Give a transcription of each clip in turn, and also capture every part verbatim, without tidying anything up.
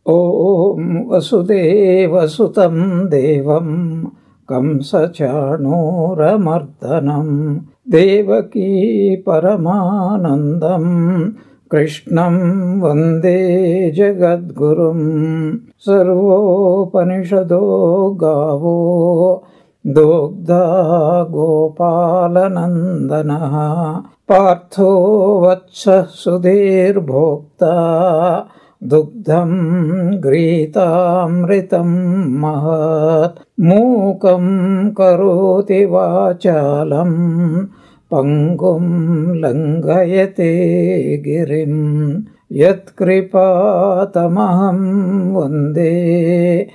Om Vasudevasutam Devam Kamsachanuramardanam Devaki Paramanandam Krishnam Vande Jagadgurum Sarvopanishado Gavo Dogdha Gopalanandana Partho Vatsa Sudhir Bhokta Dugdham Gritamritam Mahat Mukam Karoti Vachalam Pangum Langayate Girim Yat Kripatamaham Vande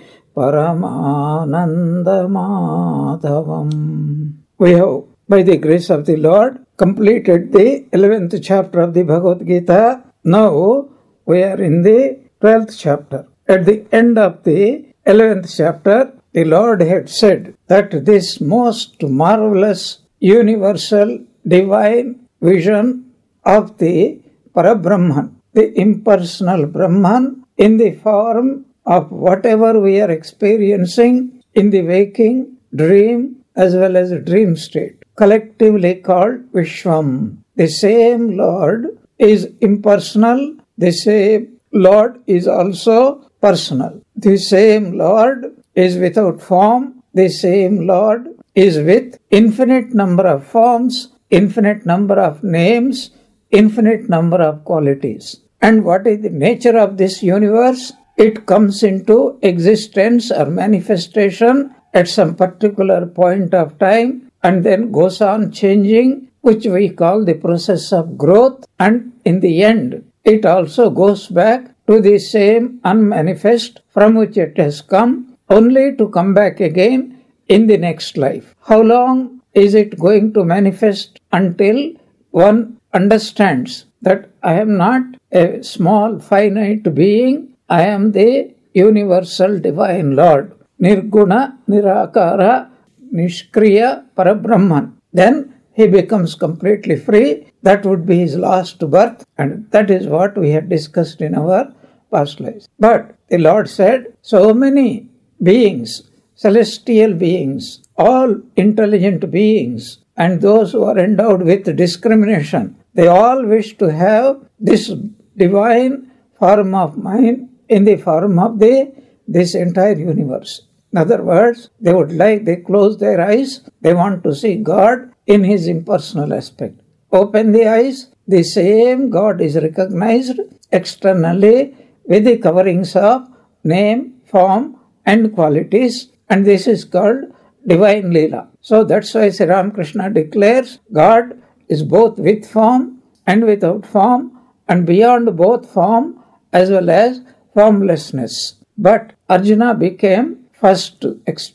Paramananda Madhavam. We have, by the grace of the Lord, completed the eleventh chapter of the Bhagavad Gita. Now we are in the twelfth chapter. At the end of the eleventh chapter, the Lord had said that this most marvelous, universal, divine vision of the Parabrahman, the impersonal Brahman, in the form of whatever we are experiencing in the waking, dream, as well as dream state, collectively called Vishwam. The same Lord is impersonal. The same Lord is also personal. The same Lord is without form. The same Lord is with infinite number of forms, infinite number of names, infinite number of qualities. And what is the nature of this universe? It comes into existence or manifestation at some particular point of time and then goes on changing, which we call the process of growth, and in the end it also goes back to the same unmanifest from which it has come, only to come back again in the next life. How long is it going to manifest? Until one understands that I am not a small finite being, I am the universal divine Lord. Nirguna, Nirakara, Nishkriya, Parabrahman. Then he becomes completely free. That would be his last birth, and that is what we had discussed in our past lives. But the Lord said, so many beings, celestial beings, all intelligent beings, and those who are endowed with discrimination, they all wish to have this divine form of mind in the form of the this entire universe. In other words, they would like, they close their eyes, they want to see God in his impersonal aspect. Open the eyes, the same God is recognized externally with the coverings of name, form, and qualities, and this is called divine Leela. So that's why Sri Ramakrishna declares God is both with form and without form, and beyond both form as well as formlessness. But Arjuna became first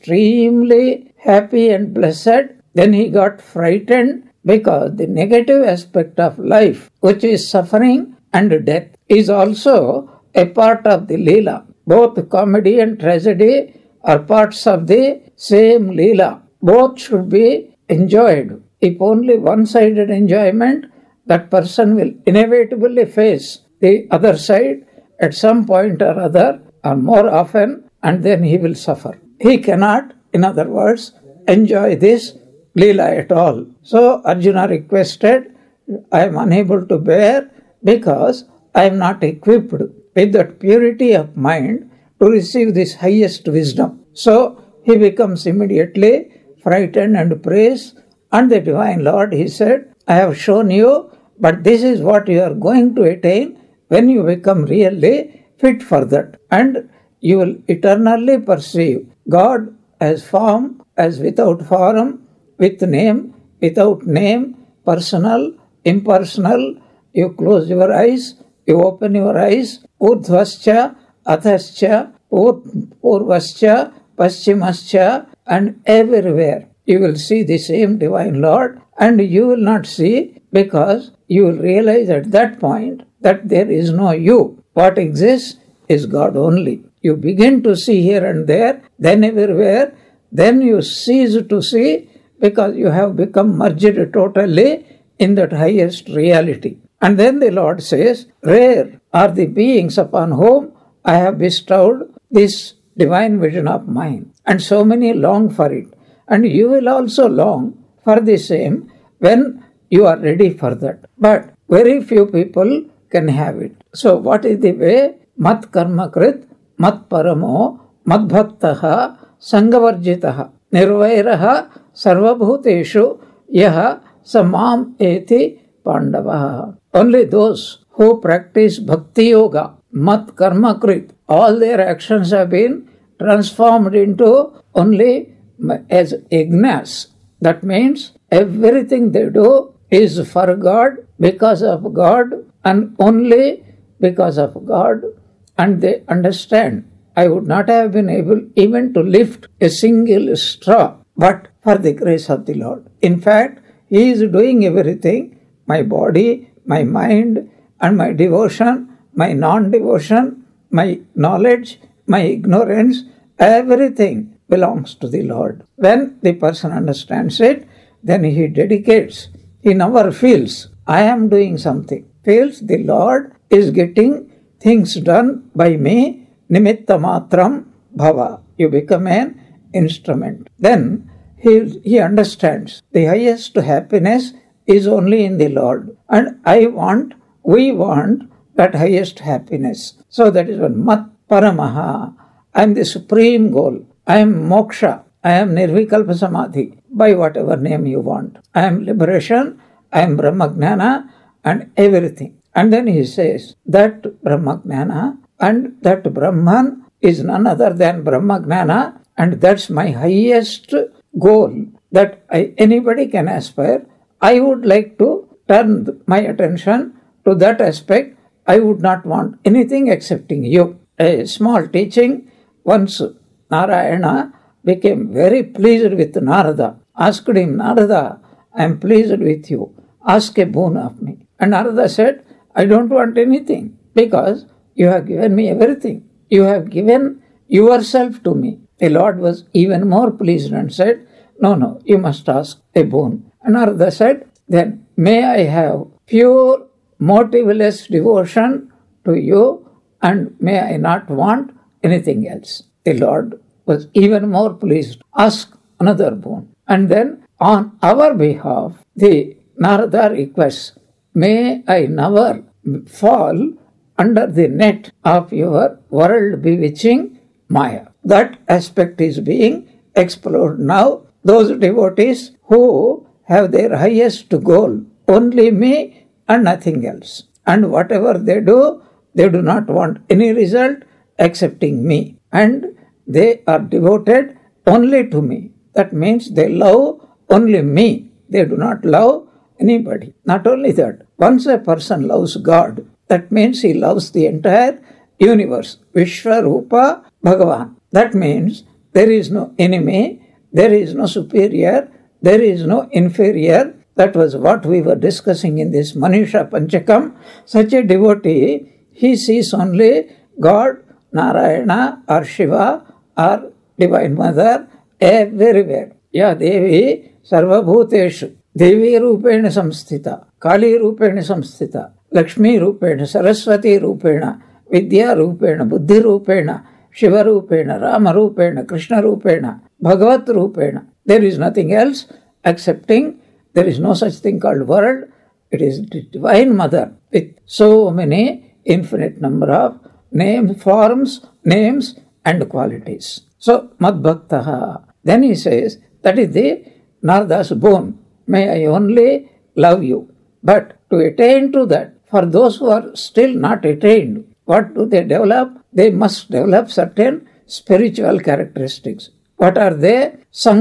extremely happy and blessed, then he got frightened because the negative aspect of life, which is suffering and death, is also a part of the Leela. Both comedy and tragedy are parts of the same Leela. Both should be enjoyed. If only one-sided enjoyment, that person will inevitably face the other side at some point or other, or more often, and then he will suffer. He cannot, in other words, enjoy this Leela at all. So Arjuna requested, I am unable to bear because I am not equipped with that purity of mind to receive this highest wisdom. So he becomes immediately frightened and prays, and the Divine Lord, he said, I have shown you, but this is what you are going to attain when you become really fit for that. And you will eternally perceive God as form, as without form, with name, without name, personal, impersonal. You close your eyes, you open your eyes, urdhvascha, athascha, purvascha, paschimascha, and everywhere you will see the same Divine Lord, and you will not see, because you will realize at that point that there is no you. What exists is God only. You begin to see here and there, then everywhere, then you cease to see, because you have become merged totally in that highest reality. And then the Lord says, rare are the beings upon whom I have bestowed this divine vision of mine, and so many long for it. And you will also long for the same when you are ready for that. But very few people can have it. So what is the way? Mat karma krit, mat paramo, mat bhaktaha, sangavarjitaha, nirvairaha, sarvabhuteshu, yaha, samam eti pandavaha. Only those who practice bhakti yoga, mat karma krit, all their actions have been transformed into only as yajnas. That means everything they do is for God, because of God, and only because of God. And they understand, I would not have been able even to lift a single straw, but for the grace of the Lord. In fact, He is doing everything, my body, my mind, and my devotion, my non-devotion, my knowledge, my ignorance, everything belongs to the Lord. When the person understands it, then he dedicates. He never feels, I am doing something. Feels the Lord is getting things done by me. Nimitta matram bhava. You become an instrument. Then he, he understands the highest happiness is only in the Lord. And I want, we want that highest happiness. So that is one. Mat paramaha. I am the supreme goal. I am moksha. I am nirvikalpa samadhi. By whatever name you want. I am liberation. I am brahmagnana and everything. And then he says that brahmagnana and that Brahman is none other than brahmagnana, and that's my highest goal that I, anybody can aspire. I would like to turn my attention to that aspect. I would not want anything excepting you. A small teaching. Once Narayana became very pleased with Narada. Asked him, Narada, I am pleased with you. Ask a boon of me. And Narada said, I don't want anything, because you have given me everything. You have given yourself to me. The Lord was even more pleased and said, no, no, you must ask a boon. And Narada said, then may I have pure, motiveless devotion to you, and may I not want anything else. The Lord was even more pleased. Ask another boon. And then on our behalf, the Narada requests, may I never fall under the net of your world bewitching Maya. That aspect is being explored now. Those devotees who have their highest goal, only me and nothing else. And whatever they do, they do not want any result excepting me. And they are devoted only to me. That means they love only me. They do not love anybody. Not only that, once a person loves God, that means he loves the entire universe. Vishwarupa Bhagavan. That means there is no enemy, there is no superior, there is no inferior. That was what we were discussing in this Manusha Panchakam. Such a devotee, he sees only God, Narayana or Shiva or Divine Mother everywhere. Ya Devi Sarvabhuteshu. Devi Rupena Samsthita. Kali Rupena Samsthita. Lakshmi Rupena. Saraswati Rupena. Vidya Rupena. Buddhi Rupena. Shiva Rupena. Rama Rupena. Krishna Rupena. Bhagavat Rupena. There is nothing else excepting there is no such thing called world. It is the Divine Mother with so many infinite number of names, forms, names and qualities. So, Mad Bhaktaha. Then he says, that is the Narada's boon. May I only love you. But to attain to that, for those who are still not attained, what do they develop? They must develop certain spiritual characteristics. What are they?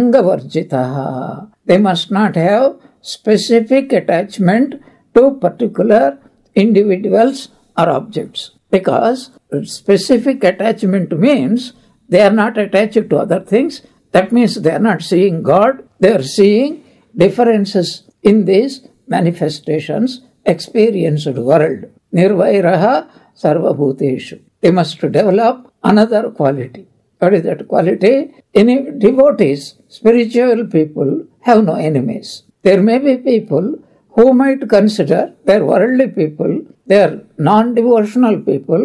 Sangavarjitaha. They must not have specific attachment to particular individuals or objects. Because specific attachment means they are not attached to other things. That means they are not seeing God. They are seeing differences in these manifestations, experienced world. Nirvairaha sarvabhuteshu. They must develop another quality. What is that quality? Any devotees, spiritual people have no enemies. There may be people who might consider they are worldly people, they are non-devotional people,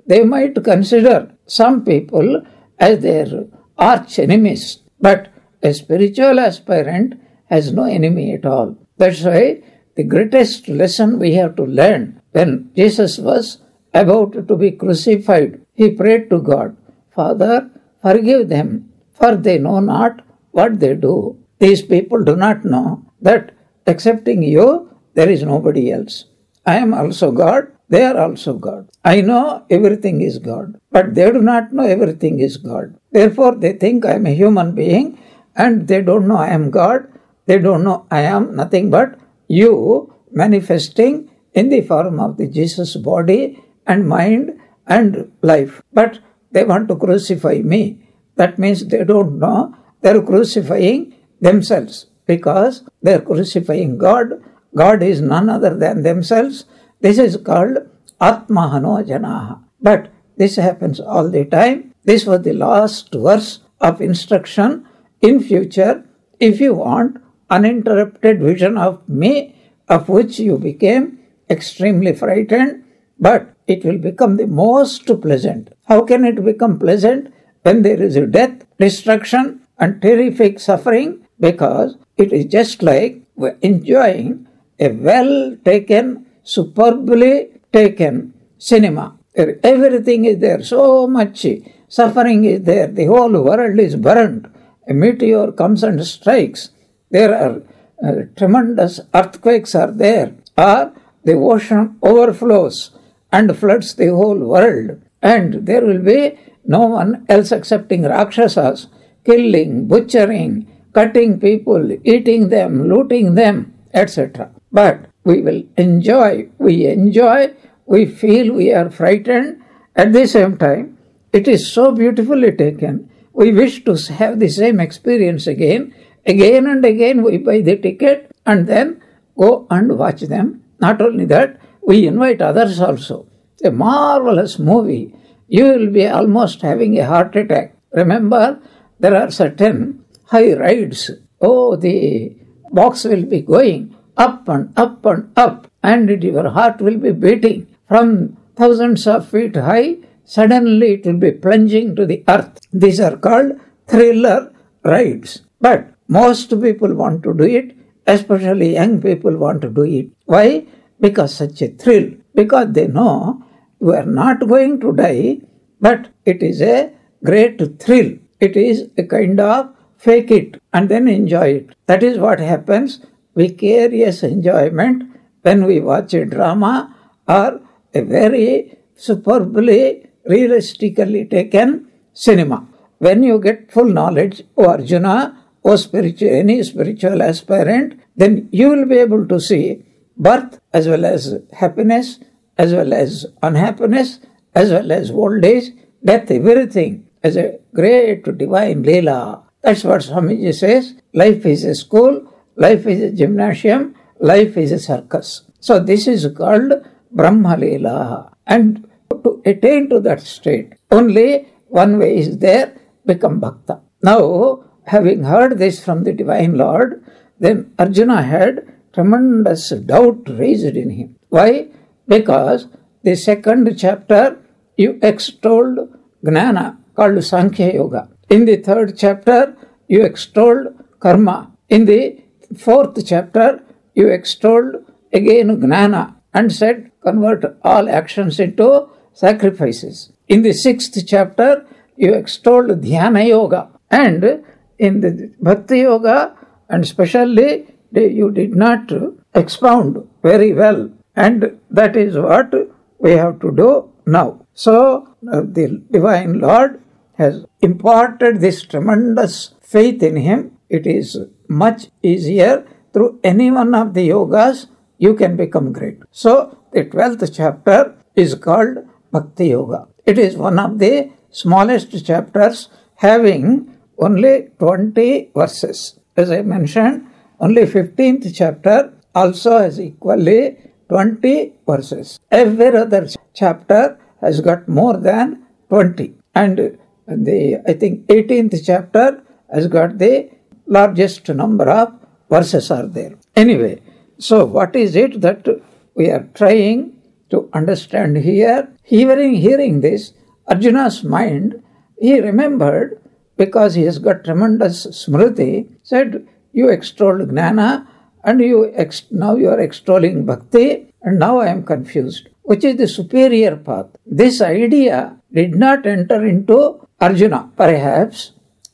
they might consider some people as their arch enemies. But a spiritual aspirant has no enemy at all. That's why the greatest lesson we have to learn, when Jesus was about to be crucified, he prayed to God, Father, forgive them, for they know not what they do. These people do not know that excepting you, there is nobody else. I am also God, they are also God. I know everything is God, but they do not know everything is God. Therefore, they think I am a human being, and they don't know I am God. They don't know I am nothing but you manifesting in the form of the Jesus body and mind and life. But they want to crucify me. That means they don't know they are crucifying themselves, because they are crucifying God. God is none other than themselves. This is called Atmahano Janaha. But this happens all the time. This was the last verse of instruction. In future, if you want uninterrupted vision of me, of which you became extremely frightened, but it will become the most pleasant. How can it become pleasant when there is a death, destruction, and terrific suffering? Because it is just like we're enjoying a well-taken, superbly taken cinema. Everything is there, so much suffering is there, the whole world is burnt. A meteor comes and strikes. There are uh, tremendous earthquakes are there, or the ocean overflows and floods the whole world. And there will be no one else excepting Rakshasas, killing, butchering, cutting people, eating them, looting them, et cetera. But we will enjoy, we enjoy, we feel we are frightened. At the same time, it is so beautifully taken. We wish to have the same experience again. Again and again we buy the ticket and then go and watch them. Not only that, we invite others also. It's a marvelous movie. You will be almost having a heart attack. Remember, there are certain high rides. Oh, the box will be going up and up and up, and your heart will be beating from thousands of feet high. Suddenly it will be plunging to the earth. These are called thriller rides. But most people want to do it, especially young people want to do it. Why? Because such a thrill. Because they know we are not going to die, but it is a great thrill. It is a kind of fake it and then enjoy it. That is what happens, vicarious enjoyment, when we watch a drama or a very superbly, realistically taken cinema. When you get full knowledge, O Arjuna, O spiritual, any spiritual aspirant, then you will be able to see birth as well as happiness, as well as unhappiness, as well as old age, death, everything as a great divine Leela. That's what Swamiji says. Life is a school, life is a gymnasium, life is a circus. So this is called Brahma Leela. And to attain to that state, only one way is there, become Bhakta. Now, having heard this from the Divine Lord, then Arjuna had tremendous doubt raised in him. Why? Because the second chapter you extolled Gnana, called Sankhya Yoga. In the third chapter you extolled Karma. In the fourth chapter you extolled again Gnana and said convert all actions into sacrifices. In the sixth chapter you extolled Dhyana Yoga. And in the Bhakti Yoga, and especially you did not expound very well. And that is what we have to do now. So uh, the Divine Lord has imparted this tremendous faith in him. It is much easier through any one of the yogas you can become great. So the twelfth chapter is called Bhakti Yoga. It is one of the smallest chapters, having only twenty verses. As I mentioned, only fifteenth chapter also has equally twenty verses. Every other chapter has got more than twenty. And the, I think, eighteenth chapter has got the largest number of verses are there. Anyway, so what is it that we are trying to understand here. Hearing, hearing this, Arjuna's mind, he remembered, because he has got tremendous smriti, said, you extolled Gnana, and you ex- now you are extolling Bhakti, and now I am confused. Which is the superior path? This idea did not enter into Arjuna, perhaps,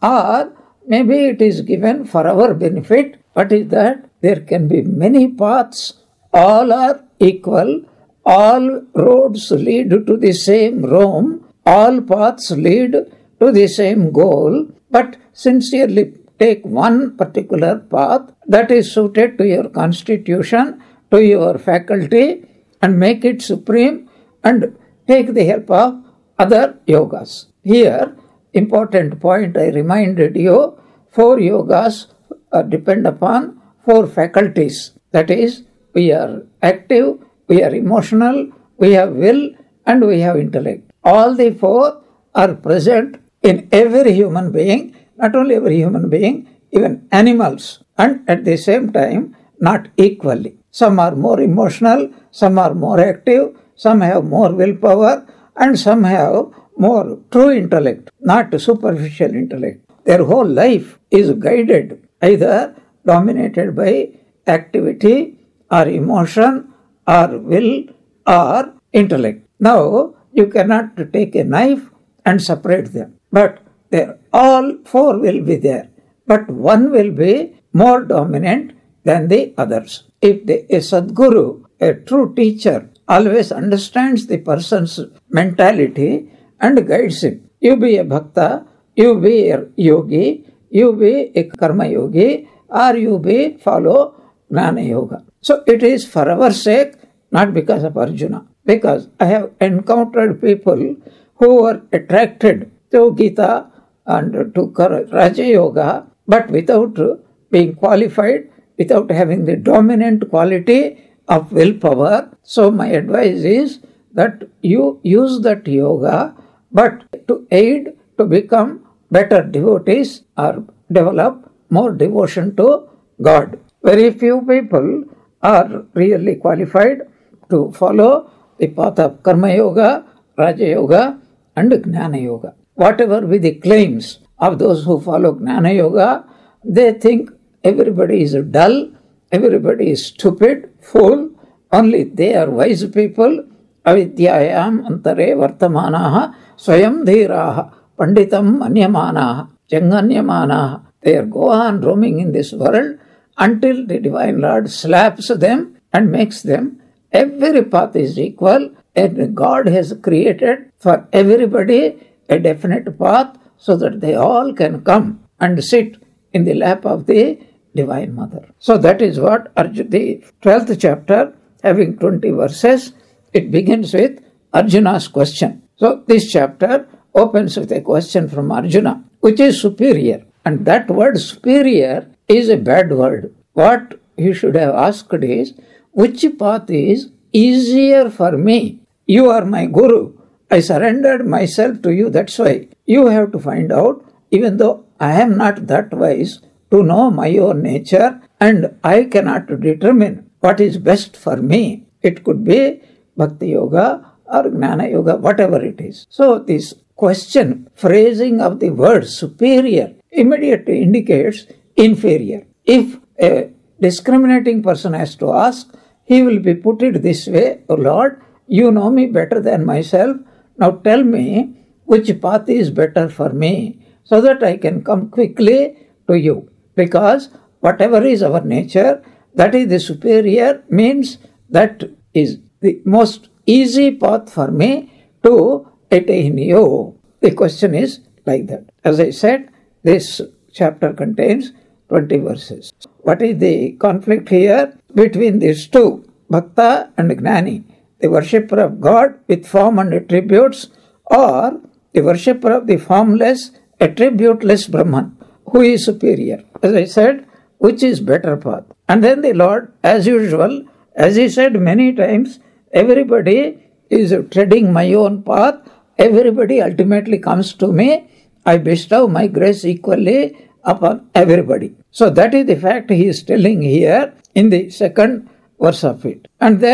or maybe it is given for our benefit. What is that? There can be many paths, all are equal, all roads lead to the same Rome, all paths lead to the same goal, but sincerely take one particular path that is suited to your constitution, to your faculty, and make it supreme, and take the help of other yogas. Here, important point I reminded you, four yogas uh, depend upon four faculties. That is, we are active, we are emotional, we have will, and we have intellect. All the four are present in every human being, not only every human being, even animals, and at the same time, not equally. Some are more emotional, some are more active, some have more willpower, and some have more true intellect, not superficial intellect. Their whole life is guided, either dominated by activity or emotion or will or intellect. Now, you cannot take a knife and separate them, but they all four will be there, but one will be more dominant than the others. If the, a Sadguru, a true teacher, always understands the person's mentality and guides him. You be a bhakta, you be a yogi, you be a karma yogi, or you be follow Gnana Yoga. So it is for our sake, not because of Arjuna. Because I have encountered people who were attracted to Gita and to Raja Yoga, but without being qualified, without having the dominant quality of willpower. So my advice is that you use that yoga, but to aid to become better devotees or develop more devotion to God. Very few people are really qualified to follow the path of Karma Yoga, Raja Yoga, and Gnana Yoga. Whatever be the claims of those who follow Gnana Yoga, they think everybody is dull, everybody is stupid, fool, only they are wise people. Avidyayam antare vartamanaha swayam dhiraha panditam anyamanaha janganyamanaha. They go on roaming in this world until the Divine Lord slaps them and makes them. Every path is equal, and God has created for everybody a definite path so that they all can come and sit in the lap of the Divine Mother. So that is what Arjuna, the twelfth chapter, having twenty verses, it begins with Arjuna's question. So this chapter opens with a question from Arjuna, which is superior. And that word superior is a bad word. What he should have asked is, which path is easier for me? You are my Guru. I surrendered myself to you. That's why you have to find out, even though I am not that wise to know my own nature and I cannot determine what is best for me. It could be Bhakti Yoga or Gnana Yoga, whatever it is. So this question, phrasing of the word superior, immediately indicates inferior. If a discriminating person has to ask, he will be put it this way, oh Lord, you know me better than myself. Now tell me which path is better for me so that I can come quickly to you. Because whatever is our nature, that is the superior, means that is the most easy path for me to attain you. The question is like that. As I said, this chapter contains twenty verses. What is the conflict here between these two, Bhakta and Gnani? The worshipper of God with form and attributes, or the worshipper of the formless, attributeless Brahman? Who is superior? As I said, which is better path? And then the Lord, as usual, as he said many times, everybody is treading my own path. Everybody ultimately comes to me. I bestow my grace equally upon everybody. So that is the fact he is telling here in the second verse of it. And then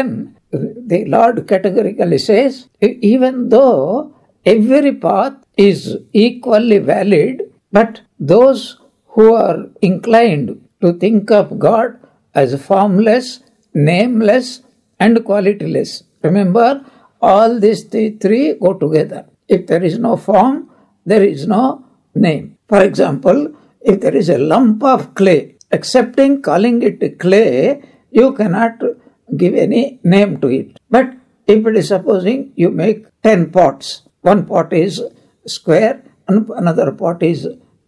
the Lord categorically says, even though every path is equally valid, but those who are inclined to think of God as formless, nameless, and qualityless. Remember, all these three go together. If there is no form, there is no name. For example, if there is a lump of clay, accepting calling it clay, you cannot give any name to it. But if it is supposing you make ten pots, one pot is square, another pot is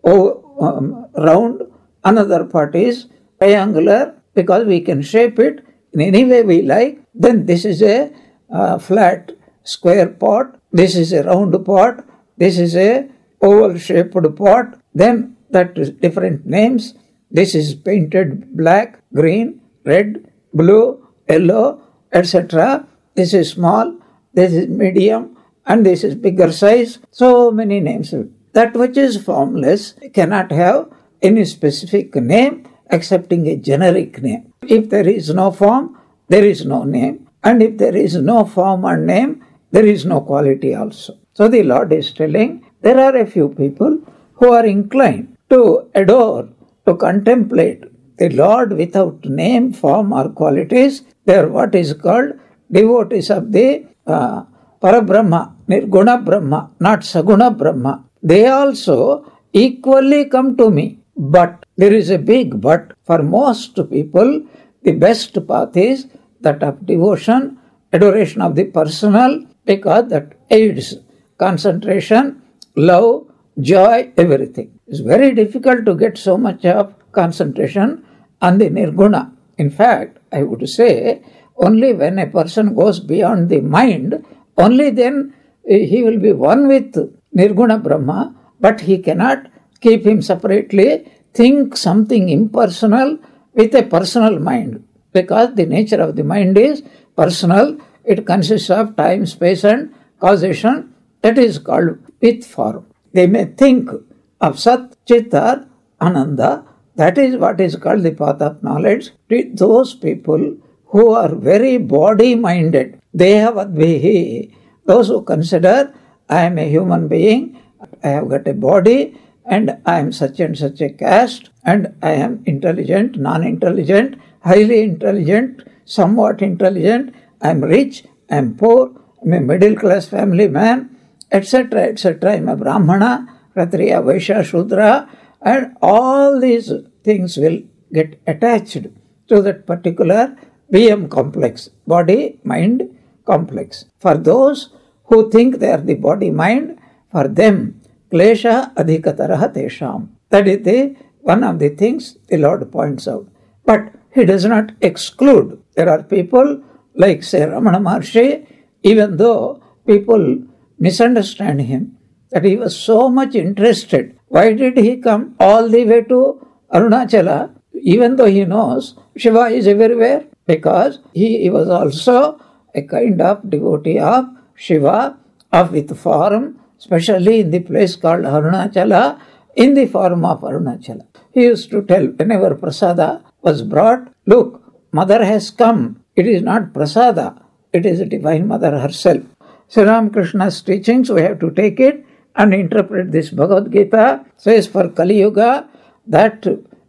um, round, another pot is triangular, because we can shape it in any way we like, then this is a uh, flat square pot, this is a round pot, this is a oval shaped pot, then that is different names. This is painted black, green, red, blue, yellow, et cetera. This is small, this is medium, and this is bigger size. So many names. That which is formless cannot have any specific name excepting a generic name. If there is no form, there is no name. And if there is no form and name, there is no quality also. So the Lord is telling, there are a few people who are inclined to adore, to contemplate the Lord without name, form or qualities. They are what is called devotees of the uh, Parabrahma, Nirguna Brahma, not Saguna Brahma. They also equally come to me. But there is a big but. For most people, the best path is that of devotion, adoration of the personal, because that aids concentration, love, joy, everything. It's very difficult to get so much of concentration on the Nirguna. In fact, I would say, only when a person goes beyond the mind, only then he will be one with Nirguna Brahma, but he cannot keep him separately, think something impersonal with a personal mind. Because the nature of the mind is personal, it consists of time, space and causation. That is called with form. They may think of Sat, Chit or Ananda. That is what is called the path of knowledge. To those people who are very body-minded, they have advihi. Those who consider, I am a human being, I have got a body, and I am such and such a caste, and I am intelligent, non-intelligent, highly intelligent, somewhat intelligent, I am rich, I am poor, I am a middle-class family man, et cetera, et cetera. I am a Brahmana, Kshatriya, Vaishya, Shudra, and all these things will get attached to that particular B M complex, body-mind complex. For those who think they are the body-mind, for them, klesha adhikataraha tesham. That is the one of the things the Lord points out. But he does not exclude. There are people like, say, Ramana Maharshi, even though people misunderstand him, that he was so much interested. Why did he come all the way to Arunachala, even though he knows Shiva is everywhere? Because he, he was also a kind of devotee of Shiva, of with form, especially in the place called Arunachala, in the form of Arunachala. He used to tell, whenever prasada was brought, look, mother has come. It is not prasada, it is the Divine Mother herself. Sri Ramakrishna's teachings, we have to take it and interpret this Bhagavad Gita. Says for Kali Yuga, that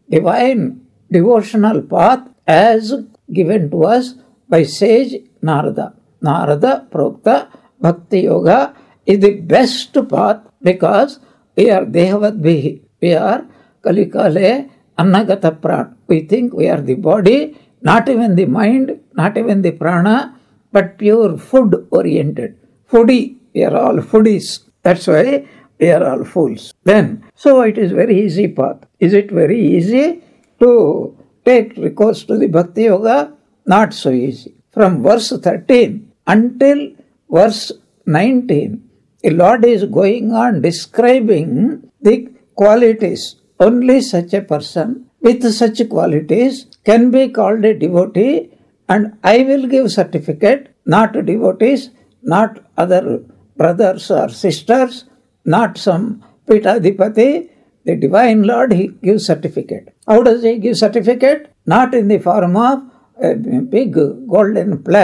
divine devotional path as given to us by sage Narada. Narada Prokta Bhakti Yoga is the best path because we are Dehavadvihi. We are Kalikale Annagata Pran. We think we are the body, not even the mind, not even the prana, but pure food oriented. Foodie. We are all foodies. That's why we are all fools. Then, so it is very easy path. Is it very easy to take recourse to the Bhakti Yoga? Not so easy. From verse thirteen until verse nineteen, the Lord is going on describing the qualities. Only such a person with such qualities can be called a devotee, and I will give certificate, not devotees, not other brothers or sisters, not some Pitadipati. The Divine Lord, He gives certificate. How does He give certificate? Not in the form of a big golden plaque.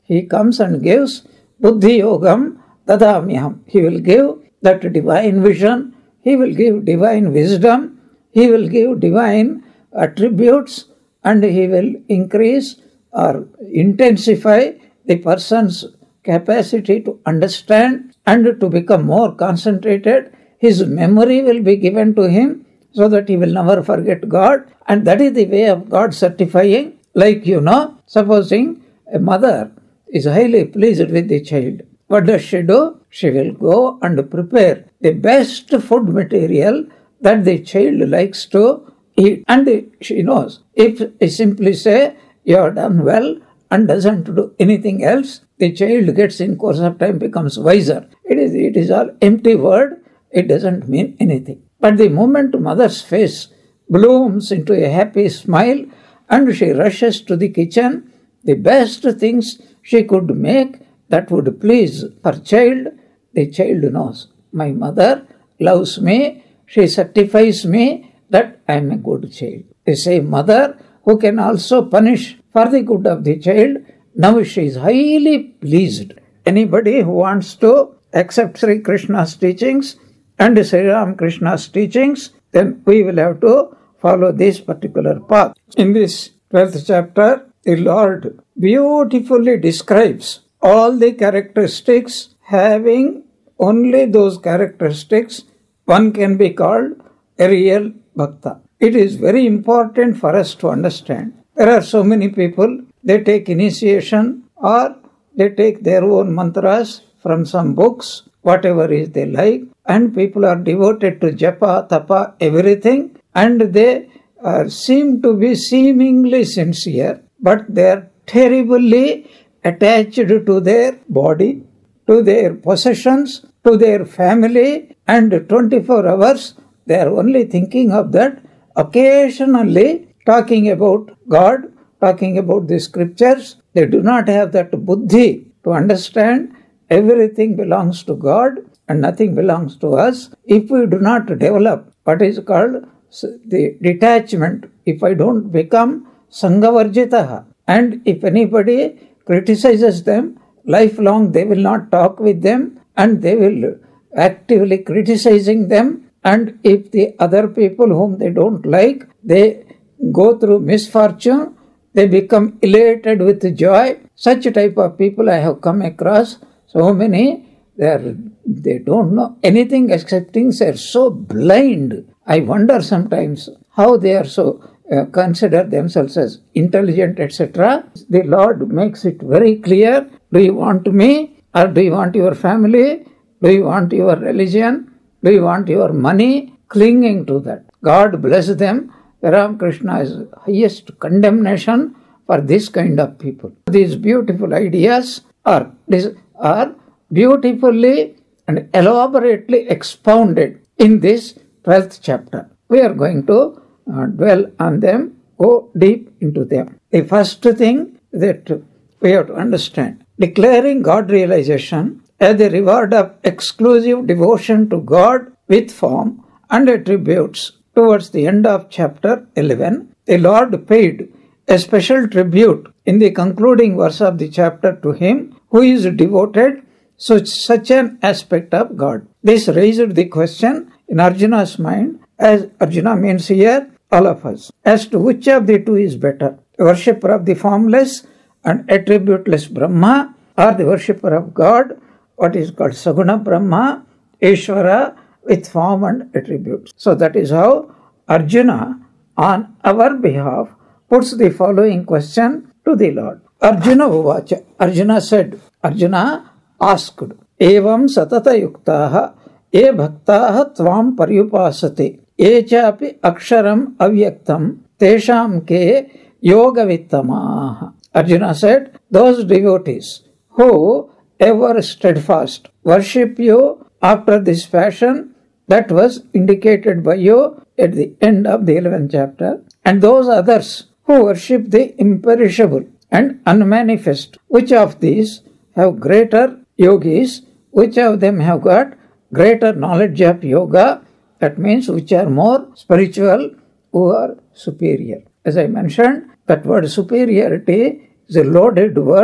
he comes and gives Buddhi Yogam Dadamyaham. He will give that divine vision, he will give divine wisdom, he will give divine attributes, and he will increase or intensify the person's capacity to understand and to become more concentrated. His memory will be given to him so that he will never forget God, and that is the way of God certifying. Like, you know, supposing a mother is highly pleased with the child, what does she do? She will go and prepare the best food material that the child likes to eat. And she knows, if I simply say, you have done well, and doesn't do anything else, the child gets in course of time becomes wiser. It is, it is all empty word, it doesn't mean anything. But the moment mother's face blooms into a happy smile and she rushes to the kitchen, the best things she could make that would please her child, the child knows, my mother loves me, she certifies me that I am a good child. The same mother who can also punish for the good of the child, now she is highly pleased. Anybody who wants to accept Sri Krishna's teachings and Sri Ram Krishna's teachings, then we will have to follow this particular path. In this twelfth chapter, the Lord beautifully describes all the characteristics. Having only those characteristics, one can be called a real bhakta. It is very important for us to understand. There are so many people, they take initiation or they take their own mantras from some books, whatever is they like, and people are devoted to japa, tapa, everything, and they uh, seem to be seemingly sincere, but they are terribly attached to their body, to their possessions, to their family, and twenty-four hours they are only thinking of that, occasionally talking about God, talking about the scriptures. They do not have that buddhi to understand everything belongs to God and nothing belongs to us. If we do not develop what is called the detachment, if I don't become sangavarjitaha, and if anybody criticizes them, lifelong they will not talk with them and they will actively criticizing them. And if the other people whom they don't like, they go through misfortune, they become elated with joy. Such type of people I have come across, so many, they are, they don't know anything excepting they are so blind. I wonder sometimes how they are so uh, consider themselves as intelligent, et cetera. The Lord makes it very clear. Do you want me, or do you want your family? Do you want your religion? Do you want your money? Clinging to that. God bless them. Ram Krishna is highest condemnation for this kind of people. These beautiful ideas are, are beautifully and elaborately expounded in this twelfth chapter. We are going to uh, dwell on them, go deep into them. The first thing that we have to understand, declaring God realization as the reward of exclusive devotion to God with form and attributes. Towards the end of chapter eleven, the Lord paid a special tribute in the concluding verse of the chapter to him who is devoted to such an aspect of God. This raised the question in Arjuna's mind, as Arjuna means here all of us, as to which of the two is better, the worshipper of the formless and attributeless Brahma, or the worshipper of God, what is called Saguna Brahma, Ishvara, with form and attributes. So that is how Arjuna, on our behalf, puts the following question to the Lord. Arjuna Uvacha. Arjuna said, Arjuna asked, Evam satata yuktaha e bhaktaha tvam paryupasate e chapi aksharam avyaktam tesham ke yoga vittamaha. Arjuna said, those devotees who ever steadfast worship you after this fashion that was indicated by you at the end of the eleventh chapter, and those others who worship the imperishable and unmanifest, which of these have greater yogis, which of them have got greater knowledge of yoga, that means which are more spiritual, who are superior. As I mentioned, that word superiority is a loaded word.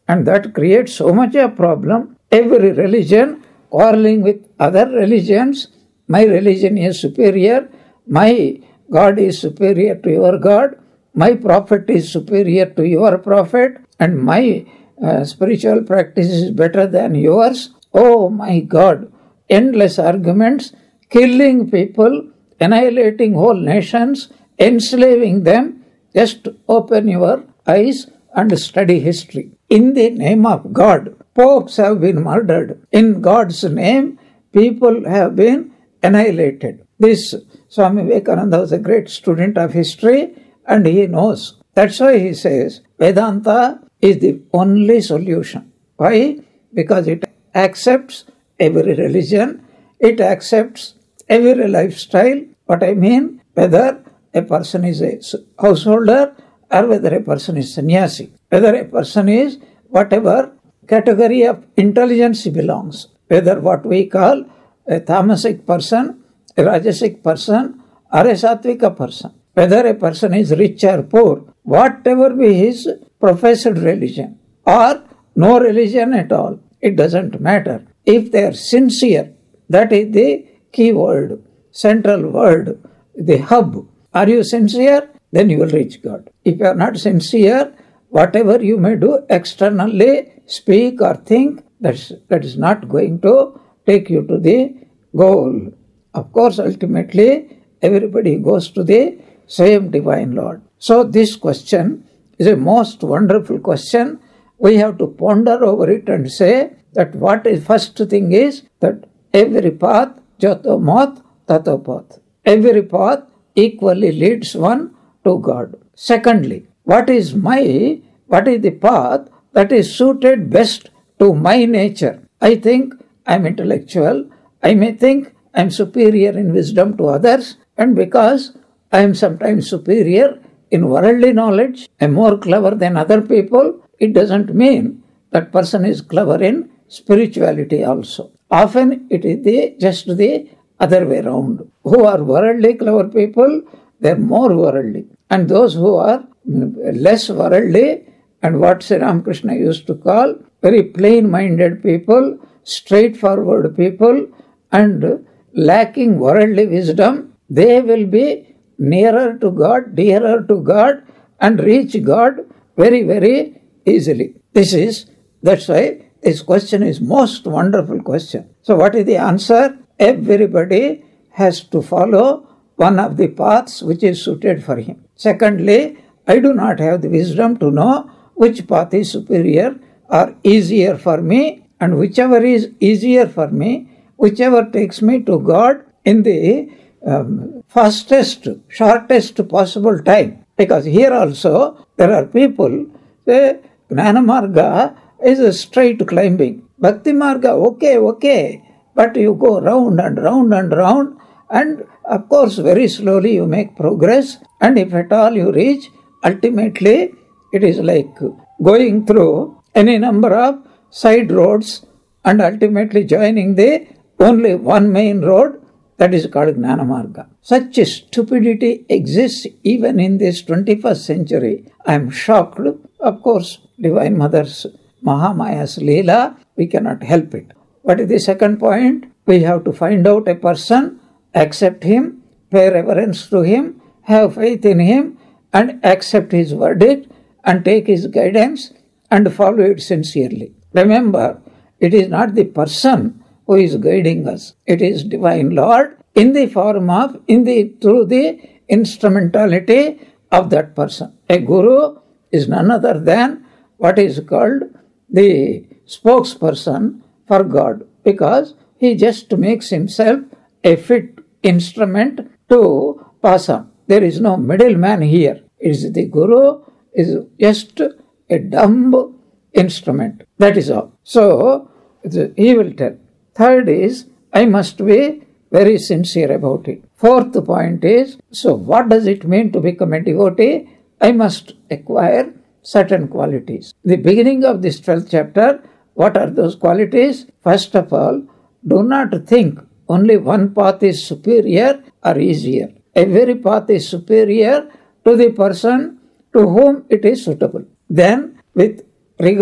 And that creates so much a problem. Every religion quarreling with other religions. My religion is superior. My God is superior to your God. My prophet is superior to your prophet. And my uh, spiritual practice is better than yours. Oh my God. Endless arguments, killing people, annihilating whole nations, enslaving them. Just open your eyes and study history. In the name of God, popes have been murdered. In God's name, people have been annihilated. This Swami Vivekananda was a great student of history and he knows. That's why he says Vedanta is the only solution. Why? Because it accepts every religion, it accepts every lifestyle. What I mean, whether a person is a householder or whether a person is sannyasi, whether a person is whatever category of intelligence he belongs, whether what we call a tamasic person, a rajasic person, or a sattvika person, whether a person is rich or poor, whatever be his professed religion or no religion at all, it doesn't matter. If they are sincere, that is the key word, central word, the hub. Are you sincere? Then you will reach God. If you are not sincere, whatever you may do externally, speak or think, that's, that is not going to take you to the goal. Of course, ultimately, everybody goes to the same divine Lord. So this question is a most wonderful question. We have to ponder over it and say that what is first thing is that every path, jato mat, tato path. Every path equally leads one to God. Secondly, what is my, what is the path that is suited best to my nature? I think I am intellectual. I may think I am superior in wisdom to others, and because I am sometimes superior in worldly knowledge, I am more clever than other people, it doesn't mean that person is clever in spirituality also. Often it is the, just the other way around. Who are worldly clever people, they are more worldly. And those who are less worldly, and what Sri Ramakrishna used to call very plain-minded people, straightforward people, and lacking worldly wisdom, they will be nearer to God, dearer to God, and reach God very, very easily. This is, that's why this question is most wonderful question. So what is the answer? Everybody has to follow one of the paths which is suited for him. Secondly, I do not have the wisdom to know which path is superior or easier for me, and whichever is easier for me, whichever takes me to God in the um, fastest, shortest possible time. Because here also there are people say Gnana Marga is a straight climbing. Bhakti Marga, okay, okay, but you go round and round and round, and of course very slowly you make progress, and if at all you reach, ultimately it is like going through any number of side roads and ultimately joining the only one main road, that is called Gnana Marga. Such stupidity exists even in this twenty-first century. I am shocked. Of course, Divine Mother's Mahamaya's Leela, we cannot help it. What is the second point? We have to find out a person, accept him, pay reverence to him, have faith in him, and accept his verdict, and take his guidance, and follow it sincerely. Remember, it is not the person who is guiding us. It is Divine Lord in the form of, in the, through the instrumentality of that person. A guru is none other than what is called the spokesperson for God, because he just makes himself a fit instrument to pass on. There is no middleman here. It is the guru is just a dumb instrument. That is all. So he will tell. Third is, I must be very sincere about it. Fourth point is, so what does it mean to become a devotee? I must acquire certain qualities. The beginning of this twelfth chapter, what are those qualities? First of all, do not think only one path is superior or easier. Every path is superior to the person to whom it is suitable. Then, with regard,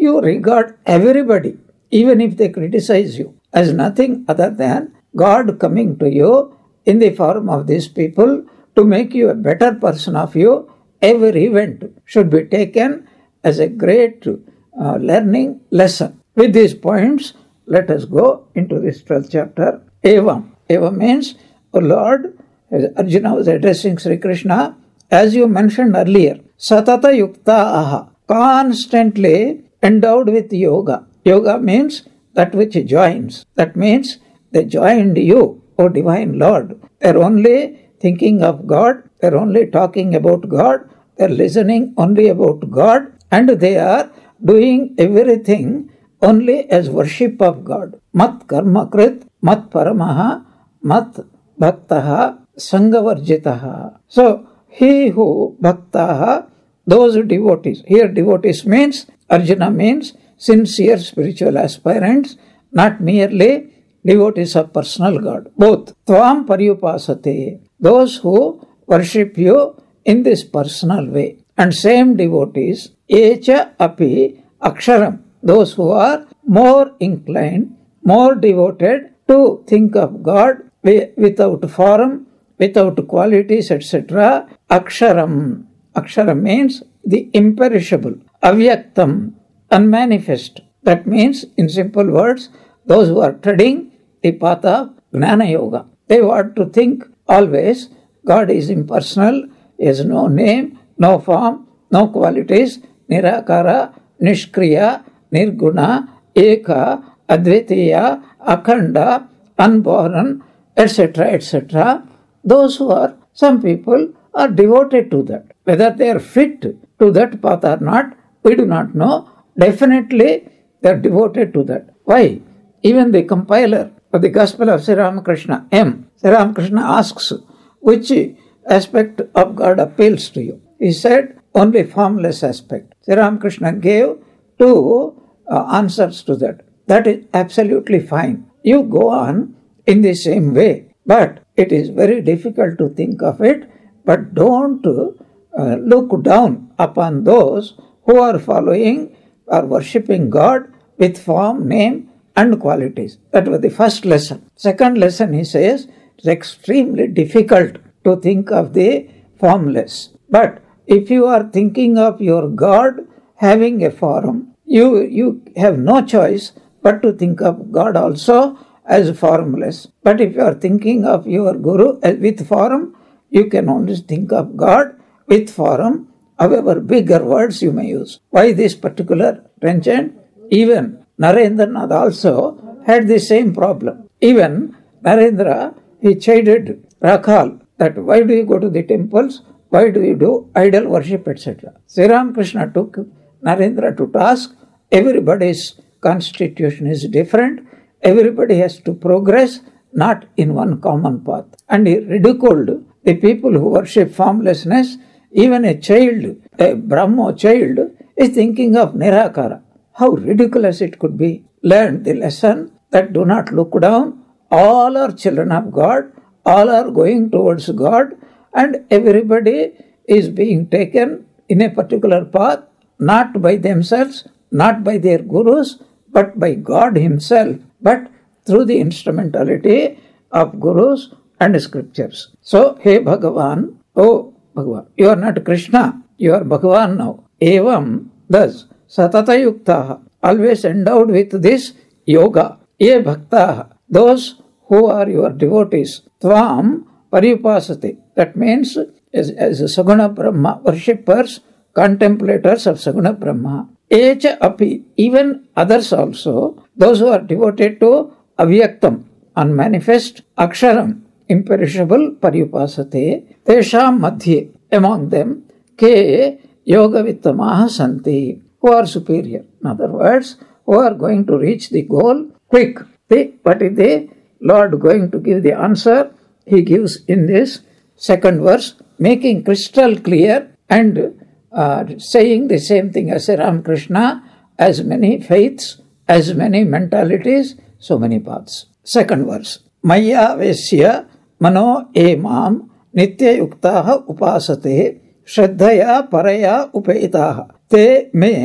you regard everybody, even if they criticize you, as nothing other than God coming to you in the form of these people to make you a better person of you. Every event should be taken as a great uh, learning lesson. With these points, let us go into this twelfth chapter. Evam. Evam means, O Lord, as Arjuna was addressing Sri Krishna, as you mentioned earlier, Satata Yukta Aha, constantly endowed with yoga. Yoga means that which joins. That means they joined you, O Divine Lord. They're only thinking of God, they're only talking about God, they're listening only about God, and they are doing everything only as worship of God. Mat karma krit, mat paramaha, mat bhaktaha, sangavarjitaha. So, he who bhaktaha, those devotees. Here devotees means, Arjuna means sincere spiritual aspirants, not merely devotees of personal God. Both. Tvam paryupasate. Those who worship you in this personal way. And same devotees, echa api aksharam. Those who are more inclined, more devoted to think of God without form, without qualities, et cetera. Aksharam. Aksharam means the imperishable. Avyaktam, unmanifest. That means, in simple words, those who are treading the path of Gnana Yoga. They want to think always God is impersonal, He has no name, no form, no qualities, Nirakara, Nishkriya, Nirguna, Eka, Advitiya, Akhanda, Unborn, et cetera, et cetera. Those who are, some people are devoted to that. Whether they are fit to that path or not, we do not know. Definitely, they are devoted to that. Why? Even the compiler of the Gospel of Sri Ramakrishna, M. Sri Ramakrishna asks, which aspect of God appeals to you? He said, only formless aspect. Sri Ramakrishna gave two uh, answers to that. That is absolutely fine. You go on in the same way. But it is very difficult to think of it. But don't uh, look down upon those who are following or worshipping God with form, name, and qualities. That was the first lesson. Second lesson, he says, it's extremely difficult to think of the formless. But if you are thinking of your God having a form, you, you have no choice but to think of God also as formless. But if you are thinking of your Guru with form, you can only think of God with form, however bigger words you may use. Why this particular tension? Even Narendranath also had the same problem. Even Narendra, he chided Rakhal that why do you go to the temples? Why do you do idol worship, et cetera. Sri Ramakrishna took Narendra to task. Everybody's constitution is different. Everybody has to progress, not in one common path. And he ridiculed the people who worship formlessness. Even a child, a Brahmo child, is thinking of Nirakara. How ridiculous it could be. Learn the lesson that do not look down. All are children of God. All are going towards God. And everybody is being taken in a particular path, not by themselves, not by their gurus, but by God Himself, but through the instrumentality of gurus and scriptures. So, Hey Bhagavan, oh Bhagavan, you are not Krishna, you are Bhagavan now. Evam, thus, Satata Yuktaha, always endowed with this yoga. Ye Bhaktaha, those who are your devotees. Tvam Paripasate, that means as, as Saguna Brahma, worshippers, contemplators of Saguna Brahma. Echa api, even others also, those who are devoted to avyaktam, unmanifest, aksharam, imperishable, paripasate, tesham madhye, among them, ke yoga vittamaha santi, who are superior. In other words, who are going to reach the goal quick. The, what is the Lord going to give the answer? He gives in this second verse, making crystal clear and uh, saying the same thing as Ramakrishna, as many faiths, as many mentalities, so many paths. Second verse, Maya Vesya Mano Emam Nitya Yuktaha Upasate Shraddhaya Paraya Upaitaha Te Me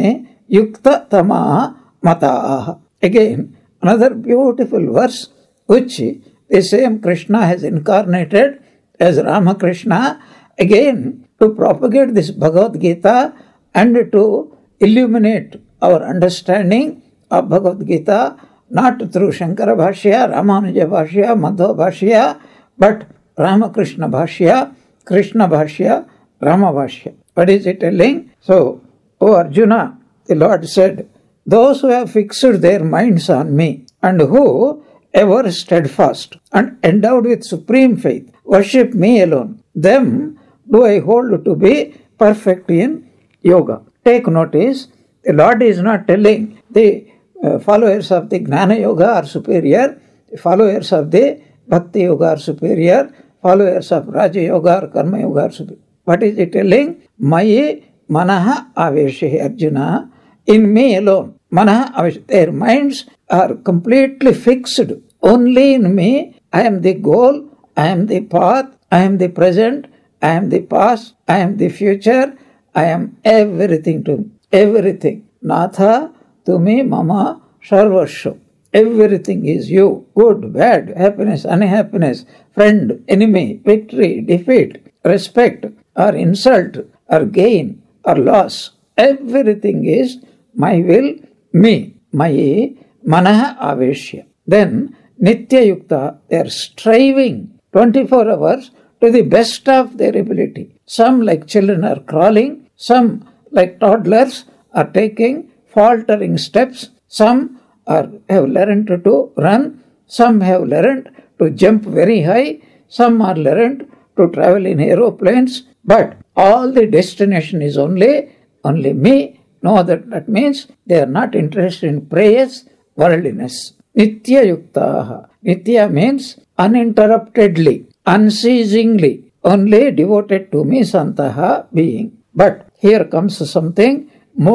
yukta tama mataha. Again, another beautiful verse which the same Krishna has incarnated as Ramakrishna, again to propagate this Bhagavad Gita and to illuminate our understanding of Bhagavad Gita, not through Shankara Bhashya, Ramanuja Bhashya, Madhva Bhashya, but Ramakrishna Bhashya, Krishna Bhashya, Rama Bhashya. What is it telling? So, O Arjuna, the Lord said, those who have fixed their minds on me and who ever steadfast and endowed with supreme faith, worship me alone, them do I hold to be perfect in yoga. Take notice, the Lord is not telling the uh, followers of the Gnana Yoga are superior, the followers of the Bhakti Yoga are superior, followers of Raja Yoga or Karma Yoga are superior. What is it telling? Mayi manaha aveshe Arjuna, in me alone. Manaha aveshe, their minds are completely fixed. Only in me, I am the goal, I am the path, I am the present, I am the past, I am the future, I am everything to me. Everything. Natha tumi mama sarvasya. Everything is you. Good, bad, happiness, unhappiness, friend, enemy, victory, defeat, respect, or insult, or gain, or loss. Everything is my will, me. Mayi manaha aveshya. Then, Nitya Yukta, they are striving twenty-four hours to the best of their ability. Some, like children, are crawling. Some, like toddlers, are taking faltering steps. Some are have learned to run. Some have learned to jump very high. Some are learned to travel in aeroplanes. But all the destination is only, only me. No other. That means they are not interested in prayers, worldliness. Nitya Yuktaha. Nitya means uninterruptedly, unceasingly, only devoted to me, Santaha, being. But here comes something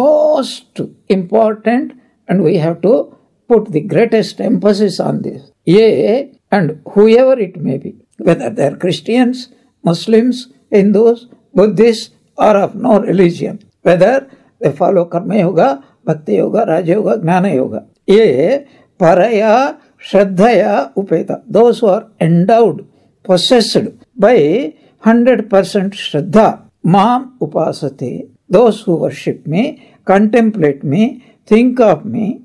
most important, and we have to put the greatest emphasis on this. Ye, and whoever it may be, whether they are Christians, Muslims, Hindus, Buddhists, or of no religion, whether they follow Karma Yoga, Bhakti Yoga, Raja Yoga, Gnana Yoga. Ye, Paraya, Shraddhaya, Upeta. Those who are endowed, possessed by one hundred percent Shraddha, Mam Upasate. Those who worship me, contemplate me, think of me,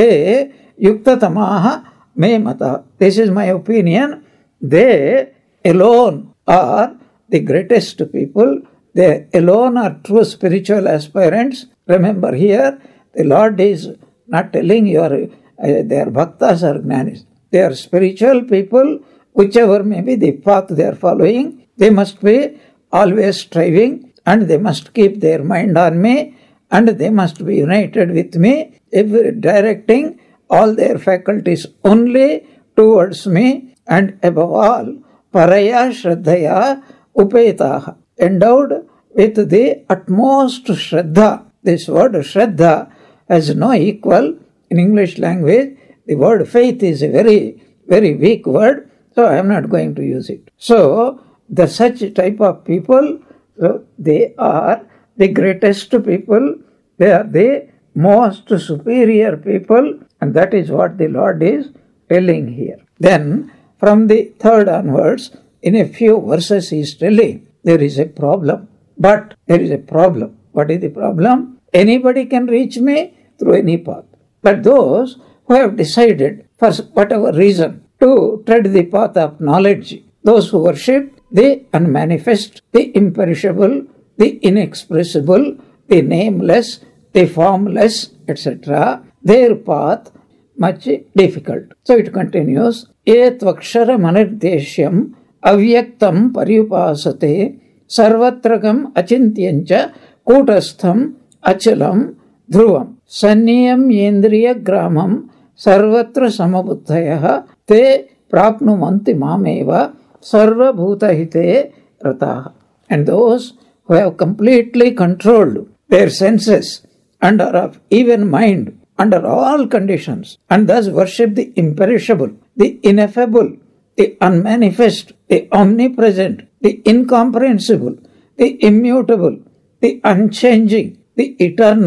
Te Yuktatamaha Me Mata. This is my opinion. They alone are the greatest people. They alone are true spiritual aspirants. Remember here, the Lord is not telling you are, uh, they are bhaktas or jnanis. They are spiritual people, whichever may be the path they are following. They must be always striving, and they must keep their mind on me, and they must be united with me, every, directing all their faculties only towards me, and above all, paraya shraddhaya upetaha, endowed with the utmost shraddha. This word shraddha has no equal in English language. The word faith is a very, very weak word, so I am not going to use it. So, the such type of people, so they are the greatest people, they are the most superior people, and that is what the Lord is telling here. Then, from the third onwards, in a few verses he is telling, there is a problem. But there is a problem. What is the problem? Anybody can reach me through any path. But those who have decided, for whatever reason, to tread the path of knowledge, those who worship the unmanifest, the imperishable, the inexpressible, the nameless, the formless, et cetera, their path much difficult. So it continues, Et vakshara manirdeshyam avyaktam paryupasate sarvatragam achintyancha kutastham achalam dhruvam sanyam yendriya gramam sarvatra samabuddhayah te prapnumanti mameva sarva bhutahite rataha. And those who have completely controlled their senses and are of even mind under all conditions, and thus worship the imperishable, the ineffable, the unmanifest, the omnipresent, the incomprehensible, the immutable, the unchanging, the eternal,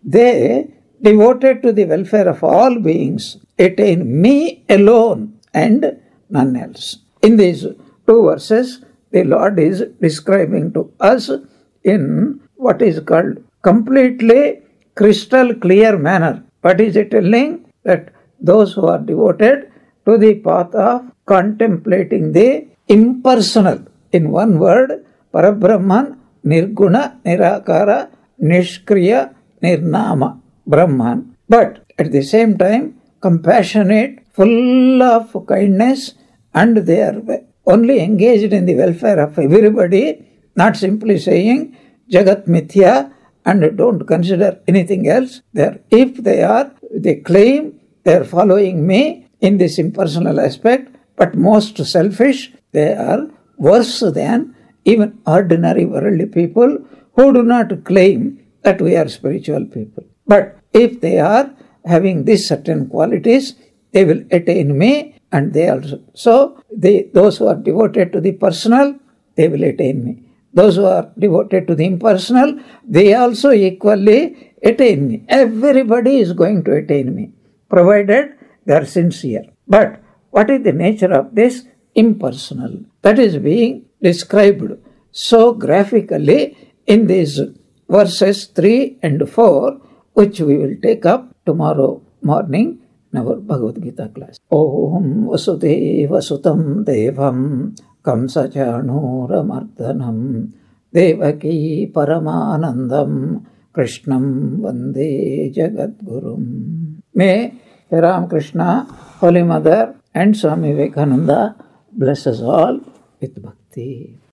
they, devoted to the welfare of all beings, attain me alone and none else. In these two verses, the Lord is describing to us in what is called completely crystal clear manner. What is it telling? That those who are devoted to the path of contemplating the impersonal, in one word, Parabrahman, Nirguna, Nirakara, Nishkriya, Nirnama, Brahman. But at the same time, compassionate, full of kindness, and they are only engaged in the welfare of everybody, not simply saying Jagat Mithya and don't consider anything else. There, if they are, they claim they are following me in this impersonal aspect, but most selfish, they are worse than even ordinary worldly people who do not claim that we are spiritual people. But if they are having these certain qualities, they will attain me, and they also. So, they, those who are devoted to the personal, they will attain me. Those who are devoted to the impersonal, they also equally attain me. Everybody is going to attain me, provided they are sincere. But what is the nature of this impersonal? That is being described so graphically in these verses three and four, which we will take up tomorrow morning in our Bhagavad Gita class. Om Vasudeva Sutam Devam Kamsachanura Mardhanam Devaki Paramanandam Krishnam Vande Jagadgurum. May Ram Krishna, Holy Mother, and Swami Vivekananda bless us all with bhakti.